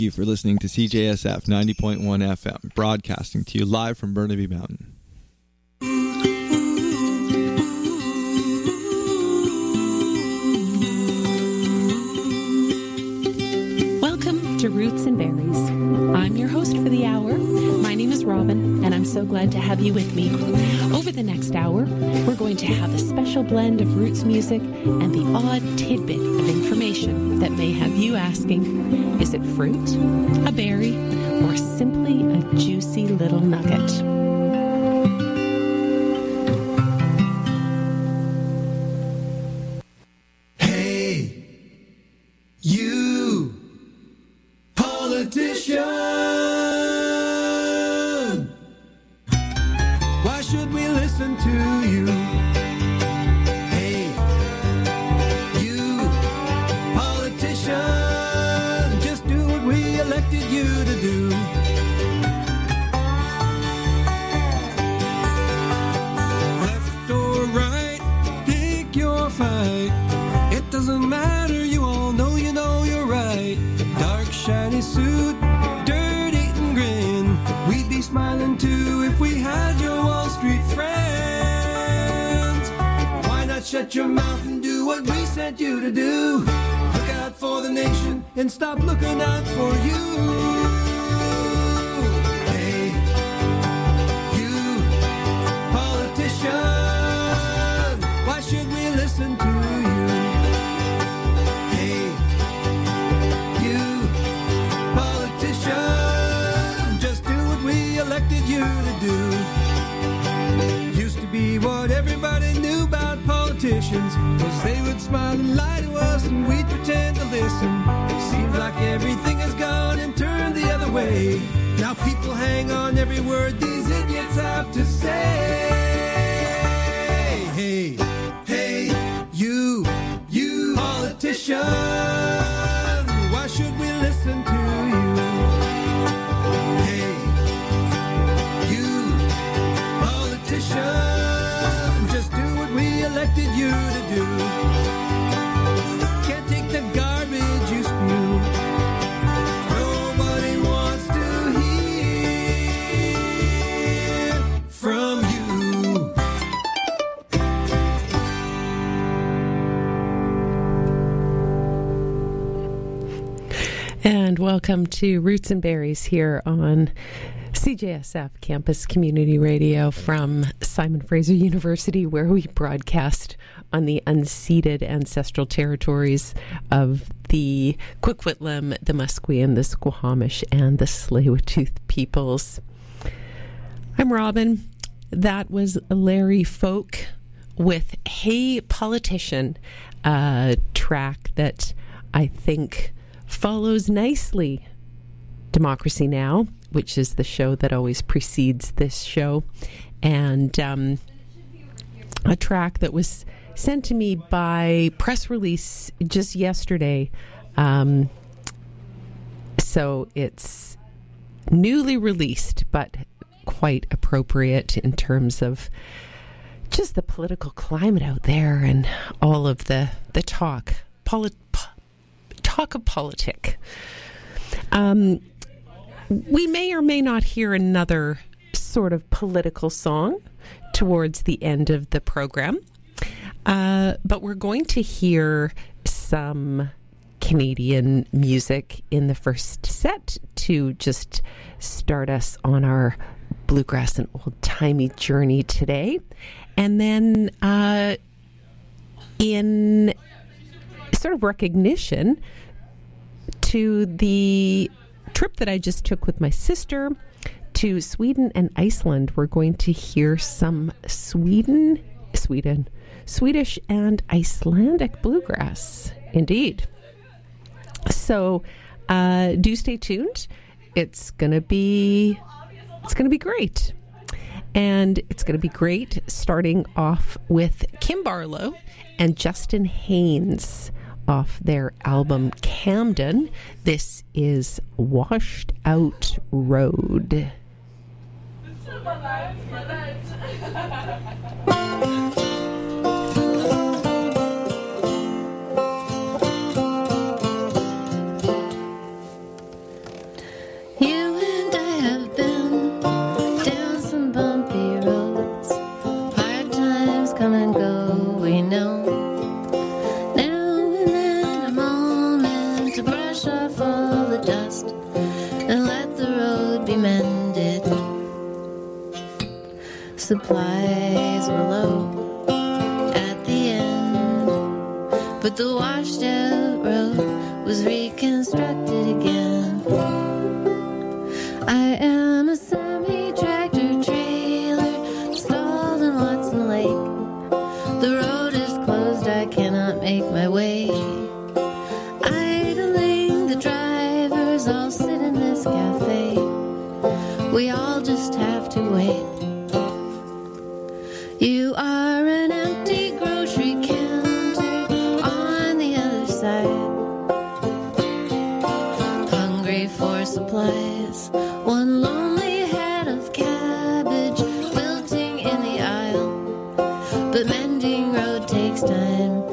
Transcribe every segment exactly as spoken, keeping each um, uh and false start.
Thank you for listening to C J S F ninety point one F M, broadcasting to you live from Burnaby Mountain. Welcome to Roots and Berries. I'm your host for the hour. My name is Robin, and I'm so glad to have you with me. Over the next hour, we're going to have a special blend of roots music and the odd tidbit of information that may have you asking, is it fruit, a berry, or simply a juicy little nugget? Hey, you, politician! Why should we listen to you? Hey, you, politician, just do what we elected you to do. Left or right, pick your fight. It doesn't matter, you all know you know you're right. Dark, shiny suit, dirt eating grin. We'd be smiling too if we had your Wall Street friends. Why not shut your mouth and do what we sent you to do? Look out for the nation and stop looking out for you. Hey, you, politician, why should we listen to you? Hey, you, politician, just do what we elected you to do. Used to be what everybody knew about politicians, was they would smile and lie to us and we'd pretend to listen. Seems like everything has gone and turned the other way. Now people hang on every word these idiots have to say. Hey, hey, you, you, politician, why should we listen to you? Hey, you, politician, just do what we elected you to do. Can't take the garbage you spew. Nobody wants to hear from you. And welcome to Roots and Berries here on C J S F Campus Community Radio from Simon Fraser University, where we broadcast on the unceded ancestral territories of the Coquitlam, the Musqueam, the Squamish, and the Tsleil-Waututh peoples. I'm Robin. That was Larry Folk with Hey Politician, a track that I think follows nicely Democracy Now!, which is the show that always precedes this show, and um, a track that was sent to me by press release just yesterday. Um, so it's newly released, but quite appropriate in terms of just the political climate out there and all of the, the talk, polit- po- talk of politic. Um, we may or may not hear another sort of political song towards the end of the program, uh, but we're going to hear some Canadian music in the first set to just start us on our bluegrass and old-timey journey today. And then uh, in sort of recognition to the trip that I just took with my sister to Sweden and Iceland, we're going to hear some Sweden, Sweden, Swedish and Icelandic bluegrass. Indeed. So uh, do stay tuned. It's gonna be, it's gonna be great, and it's gonna be great. Starting off with Kim Barlow and Justin Haynes off their album Camden. This is Washed Out Road. of dust and let the road be mended. Supplies were low at the end, but the washed out road was reconstructed again. I am a semi-tractor trailer stalled in Watson Lake. The road is closed, I cannot make my way. Idling, the drivers all sit in this cafe. We all just have to wait. You are an empty grocery counter on the other side, hungry for supplies. One lonely head of cabbage wilting in the aisle, but mending road takes time.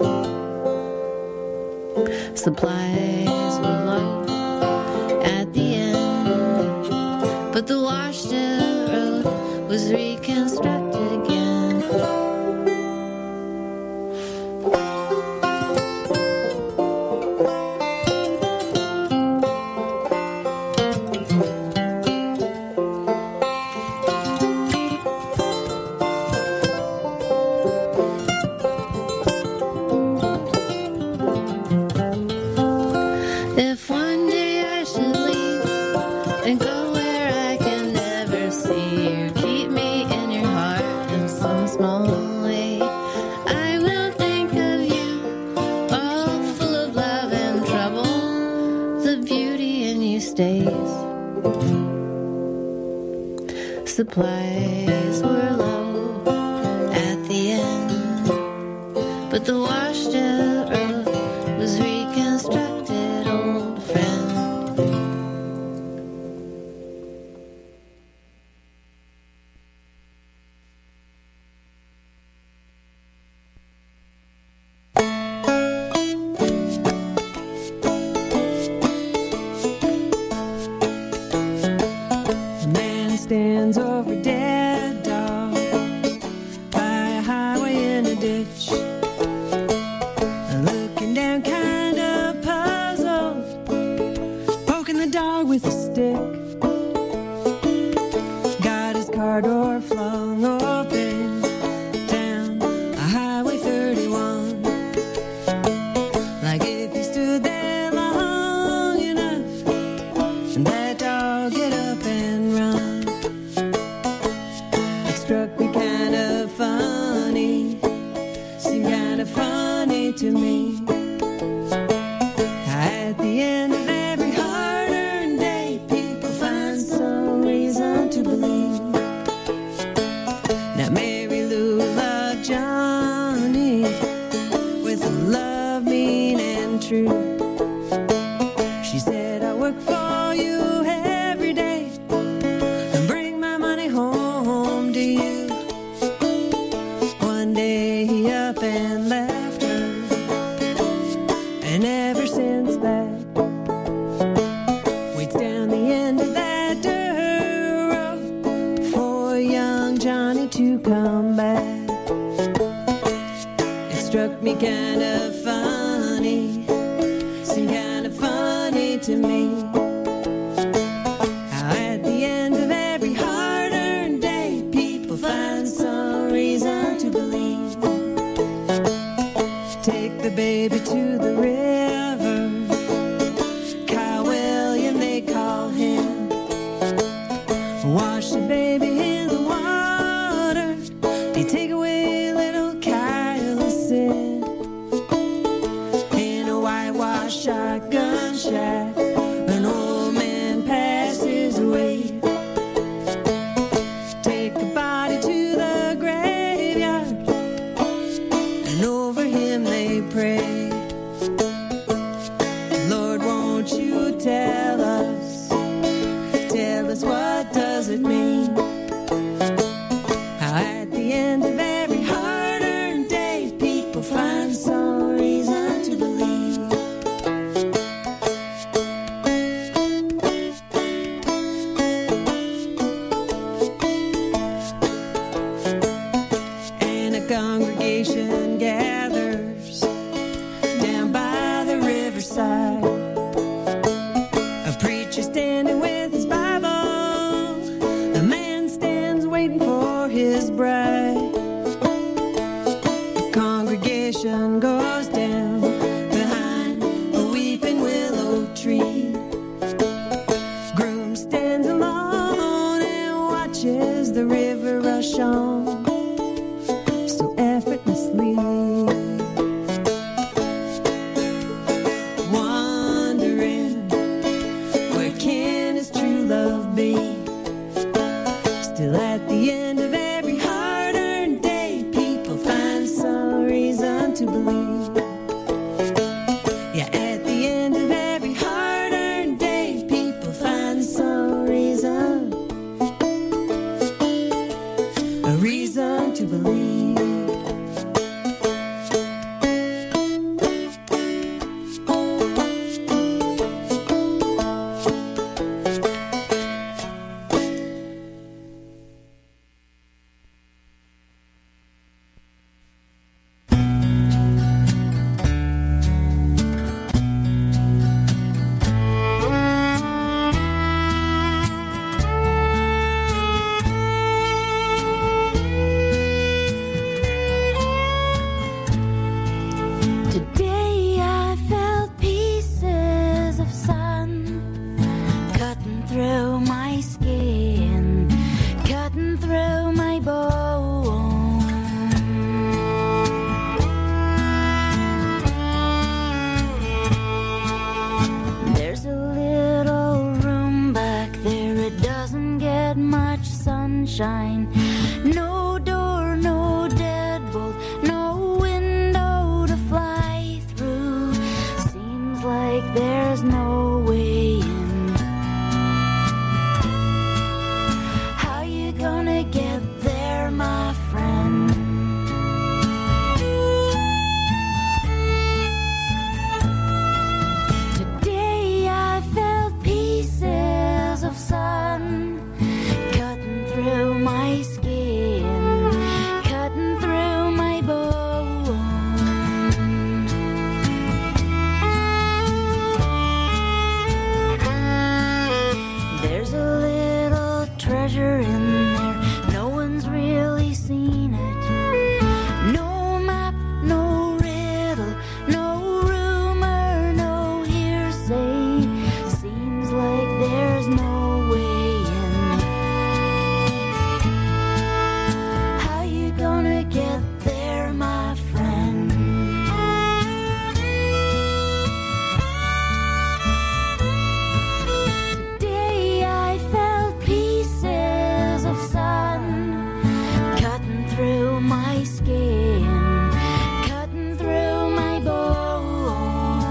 Supplies were low at the end, but the washed out road was reconstructed again. If one day I should leave and go where I can never see you, keep me in your heart in some small way. I will think of you, all full of love and trouble. The beauty in you stays. Supplies were low at the end, but the washed out road was reconstructed, old friend. A man stands over a dead dog by a highway in a ditch, looking down kind of puzzled, poking the dog with a stick. Got his car door flung open down a highway thirty-one, like if he stood there long enough and that dog get up and run. It struck me kind of funny, seemed kind of funny to me. At the end of every hard-earned day, people find some reason to believe. Now Mary Lou loved Johnny with a love mean and true. She said, I work for you every day and bring my money home to you. One day he up and left her, and ever since that, waits down the end of that dirt road for young Johnny to come back. It struck me kind of funny, seemed kind of funny to me, how at the end of every hard-earned day, people find some reason to believe. Take the baby to the river, Kyle William they call him. Wash the baby in the water, they take away little Kyle's sin. stands alone and watches the river rush on so effortlessly. Wondering, where can his true love be? Still at the end of every hard-earned day, people find some reason to believe. Yeah, at the end of every hard-earned day, people find some reason, a reason to believe. Today I felt pieces of sun cutting through my skin, cutting through my bone. There's a little room back there, it doesn't get much sunshine. No door, no deadbolt, no window to fly through. Seems like there's no way in. How you gonna get there, my friend? Today I felt pieces of sun cutting through my skin, cutting through my bone. There's a little treasure in there, no one's really seen it. No map, no riddle, no rumor, no hearsay. Seems like there's no way in. How you gonna get there, my friend? Today I felt pieces of sun cutting through my skin, cutting through my bone.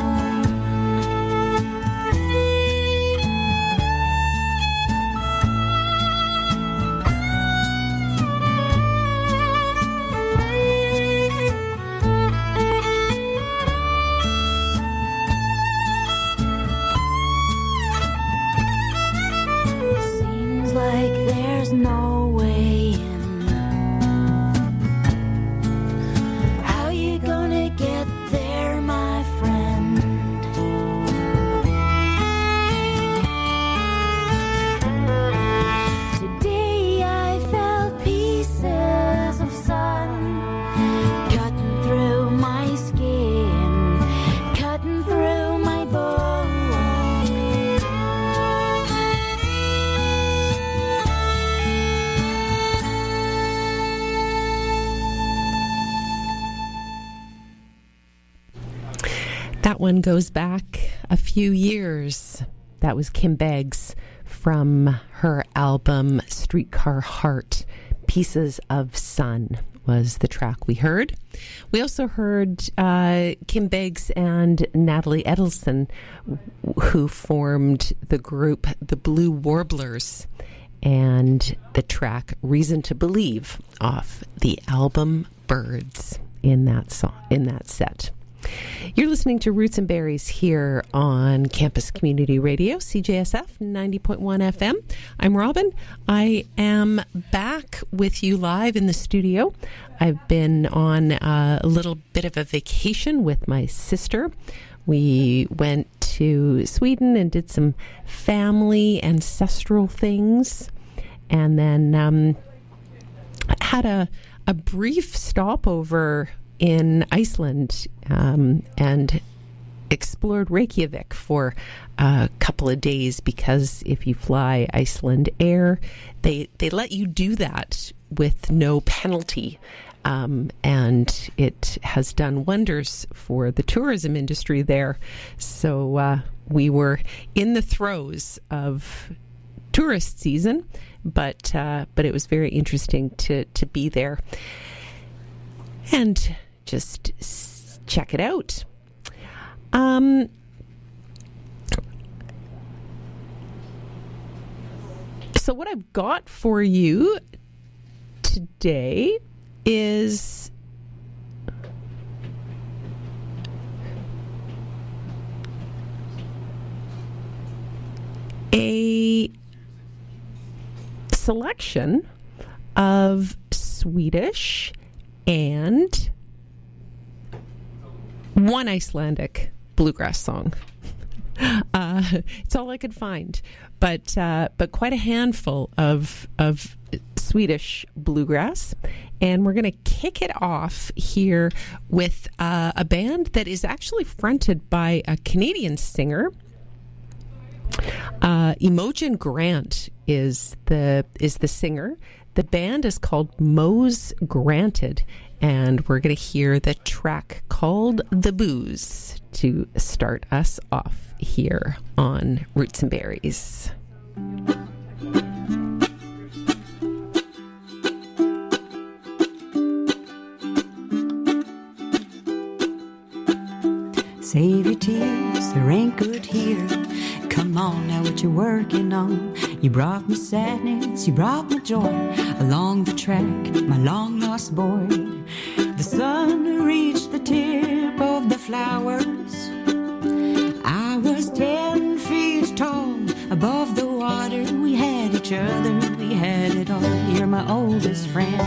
Seems like there's no way in. How you gonna get there, my friend? Today I felt pieces of sun cutting through my skin, cutting through my bone. That one goes back a few years. That was Kim Beggs from her album Streetcar Heart. Pieces of Sun was the track we heard. We also heard uh, Kim Beggs and Natalie Edelson, who formed the group The Blue Warblers, and the track Reason to Believe off the album Birds in that song, in that set. You're listening to Roots and Berries here on Campus Community Radio, C J S F ninety point one F M. I'm Robin. I am back with you live in the studio. I've been on uh, a little bit of a vacation with my sister. We went to Sweden and did some family ancestral things, and then um, had a, a brief stopover in Iceland, um, and explored Reykjavik for a couple of days, because if you fly Iceland Air, they they let you do that with no penalty. Um, and it has done wonders for the tourism industry there. So uh, we were in the throes of tourist season, but uh, but it was very interesting to, to be there and just s- check it out. Um, so what I've got for you today is a selection of Swedish and one Icelandic bluegrass song. Uh, it's all I could find, but uh, but quite a handful of of Swedish bluegrass, and we're going to kick it off here with uh, a band that is actually fronted by a Canadian singer. Uh, Imogen Grant is the is the singer. The band is called Mose Granted, and we're going to hear the track called The Booze to start us off here on Roots and Berries. Save your tears, there ain't good here. Come on, now what you working on? You brought me sadness, you brought me joy. Along the track, my long lost boy. The sun reached the tip of the flowers. I was ten feet tall above the water. We had each other, we had it all. You're my oldest friend.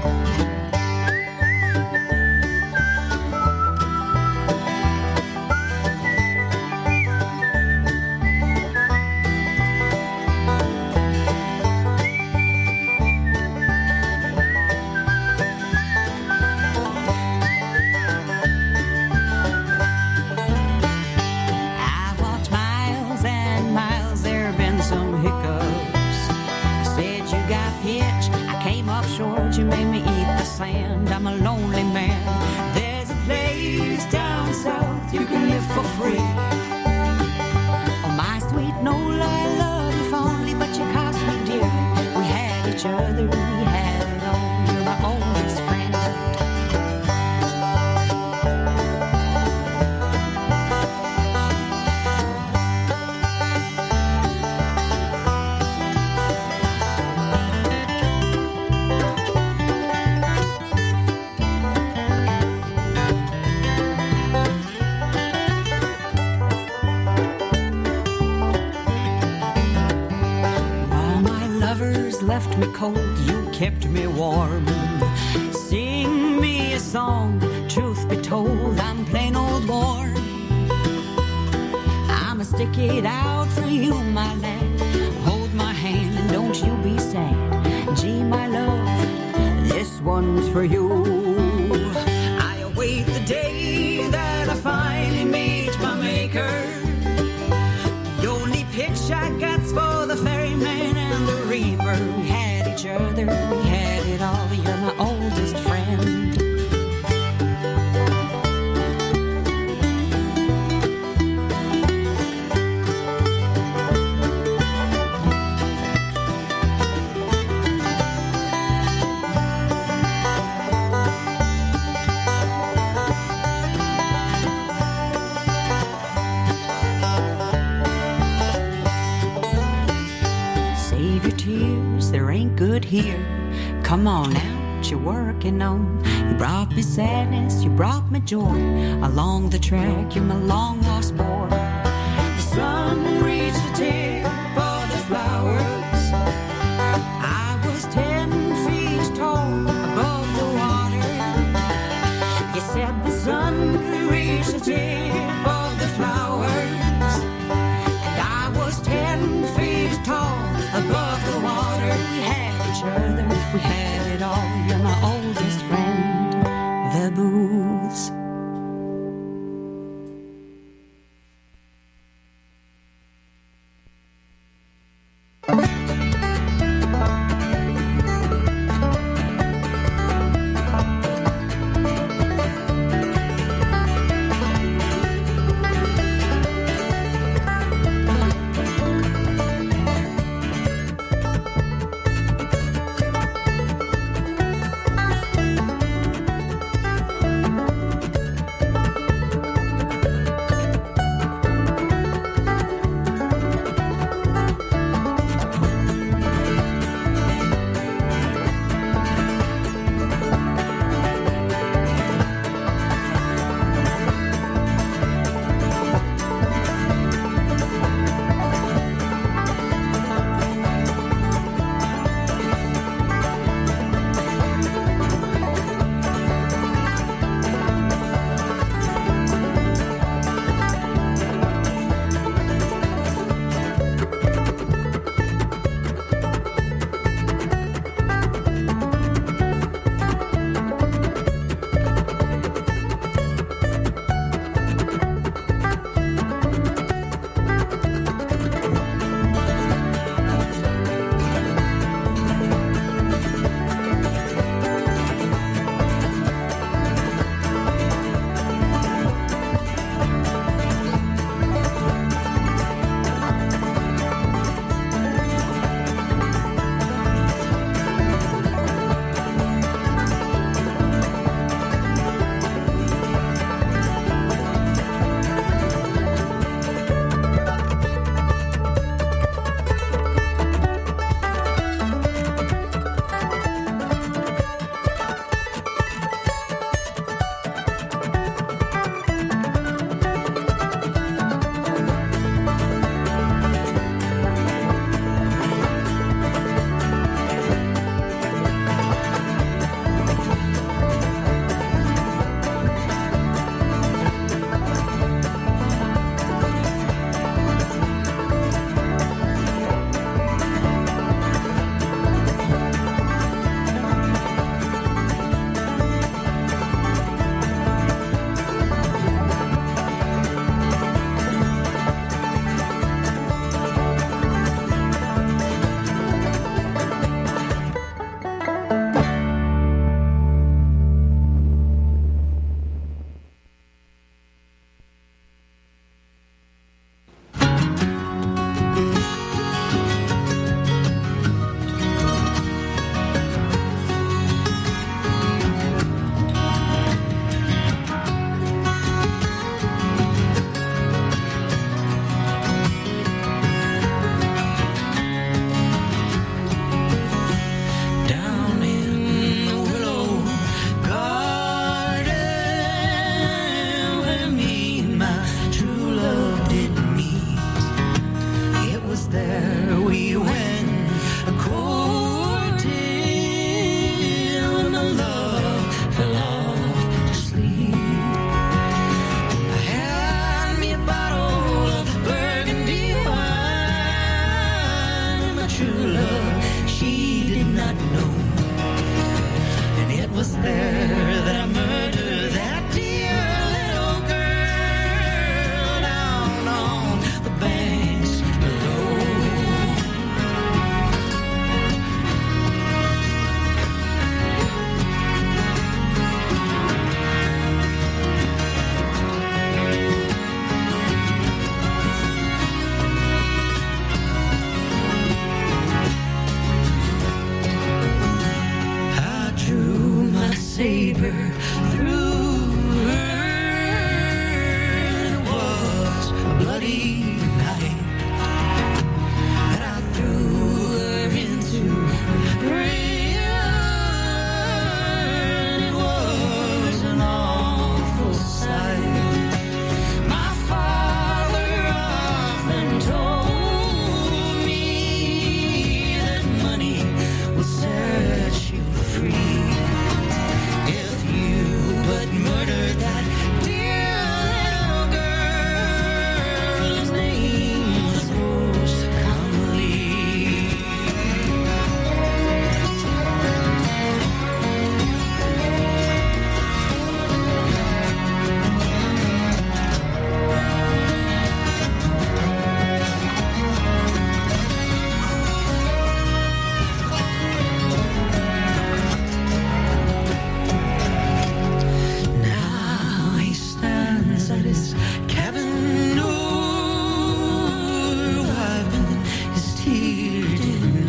You made me eat the sand. I'm a lonely man. There's a place down south you can live for free. Oh, my sweet Nola, I love you fondly, but you cost me dearly. We had each other, we had it all. You're my oldest friend. Left me cold, you kept me warm. Sing me a song, truth be told, I'm plain old worn. I'ma stick it out for you, my lad. Hold my hand and don't you be sad. Gee, my love, this one's for you. I await the day that I finally meet my maker. The only pitch I got's for the ferryman and the reaper. We had each other, we had it all. You're my oldest friend. Good here. Come on now, what you working on? You brought me sadness, you brought me joy. Along the track, you're my long lost boy. The sun reached the tip of the flowers. I was ten feet tall above the water. You said the sun reached the tip of the flowers, and I was ten feet tall above the water. We had each other, we had it all. You're my oldest friend. The booze.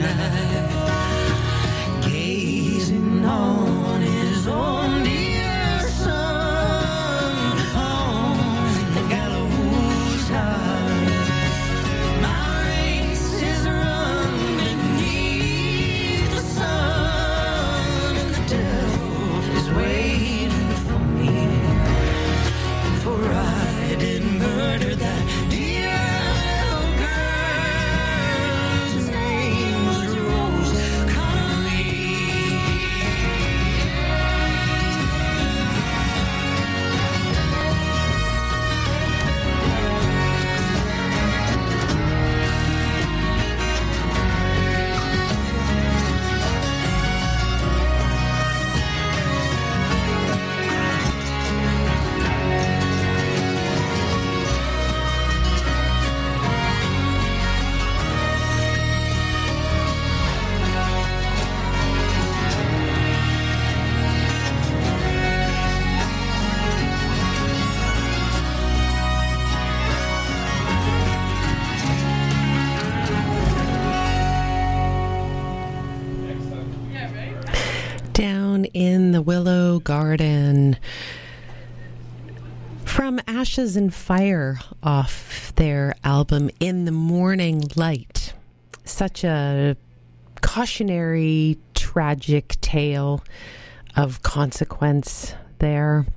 night, gazing on his own dear son on the gallows high. My race is run beneath the sun, and the devil is waiting for me, for I did murder that dear little girl. His name was Rose Conley. Down in the Willow Garden from Ashes and Fire off their album In the Morning Light. Such a cautionary, tragic tale of consequence there.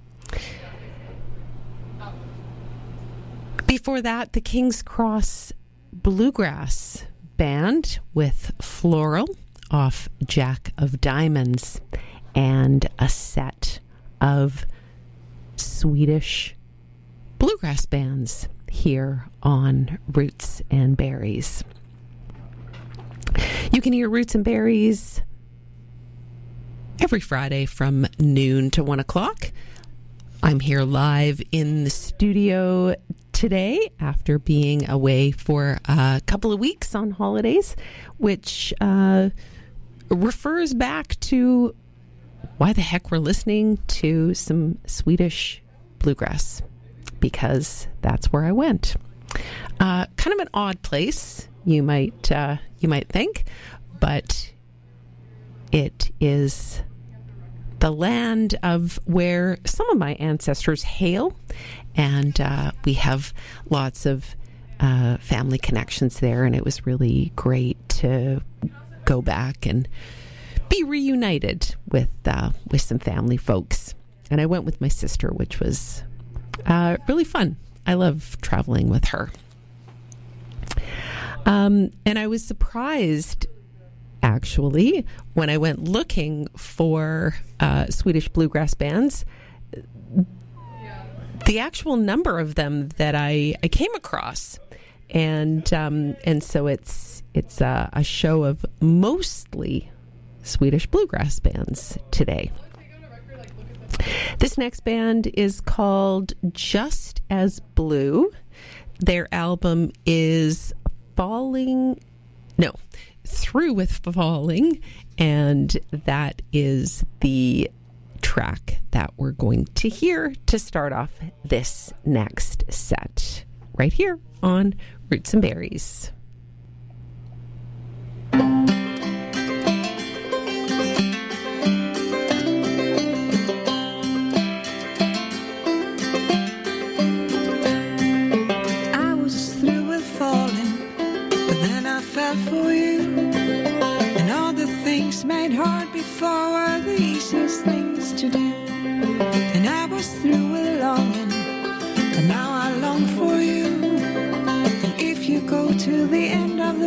Before that, the King's Cross Bluegrass Band with Floral off Jack of Diamonds, and a set of Swedish bluegrass bands here on Roots and Berries. You can hear Roots and Berries every Friday from noon to one o'clock. I'm here live in the studio today after being away for a couple of weeks on holidays, which uh, refers back to why the heck we're listening to some Swedish bluegrass, because that's where I went. Uh, kind of an odd place, you might uh, you might think, but it is the land of where some of my ancestors hail, and uh, we have lots of uh, family connections there, and it was really great to go back and be reunited with uh, with some family folks. And I went with my sister, which was uh, really fun. I love traveling with her. Um, and I was surprised, actually, when I went looking for uh, Swedish bluegrass bands, the actual number of them that I, I came across. And um, and so it's it's uh, a show of mostly Swedish bluegrass bands today. This next band is called Just As Blue. Their album is Falling, no, Through with Falling, and that is the track that we're going to hear to start off this next set, right here on Roots and Berries. For you, and all the things made hard before were the easiest things to do. And I was through with longing, and now I long for you. And if you go to the end of the